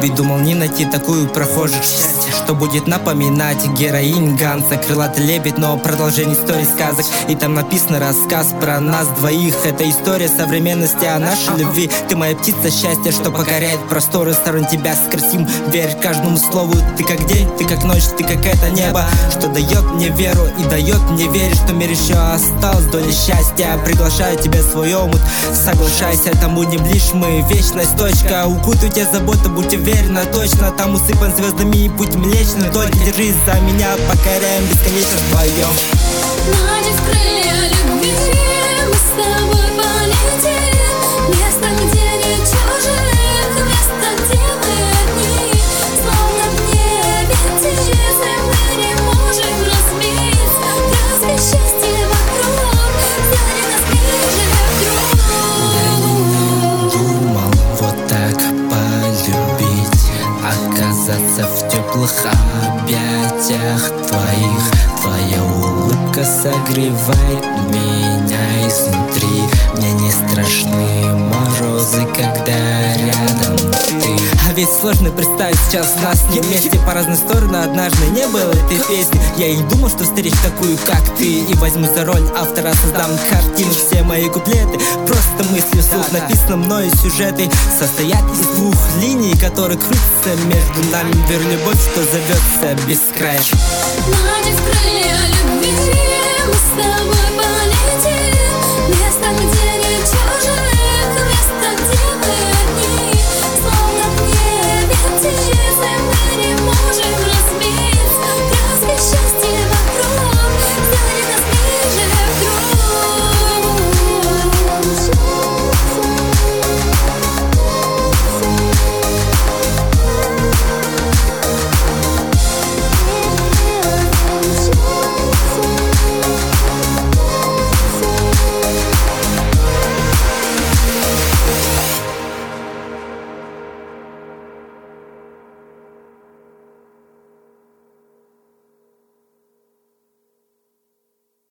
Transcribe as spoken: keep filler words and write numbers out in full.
Ведь думал не найти такую прохожих счастье, что будет напоминать героинь Ганса. Крылатый лебедь, но продолжение истории сказок. И там написано рассказ про нас двоих. Это история современности о нашей любви. Ты моя птица счастья, что покоряет просторы сторон тебя скорсим. Верь каждому слову, ты как день, ты как ночь, ты как это небо, что дает мне веру и дает мне верить, что мир еще осталась доля счастья. Приглашаю тебя в свой омут, соглашайся, там будем лишь мы, вечность точка. Укутаю тебя забота, будь уверена точно, там усыпан звездами и путь млечный. Только держись за меня, покоряем бесконечно вдвоем. Надев крылья любви, мы с тобой полетим. Место, где нет чужих, место, где мы одни. Словно в небе птицы, мы не можем разбиться. Краска счастья вокруг сделали нас ближе друг к другу. Я не думал вот так полюбить, оказаться в теплых объятиях твоих. Твоя улыбка согревает меня изнутри. Мне не страшны морозы, когда рядом ты. А ведь сложно представить сейчас нас не вместе по разные стороны. Однажды не было этой песни. Я и не думал, что встречу такую, как ты, и возьму за роль автора, создам картину. Все мои куплеты просто мысли вслух. Написано мною сюжеты состоят из двух линий, которые крутятся между нами. Верь, любовь, что зовется без края. Надев крылья любви, мы с тобой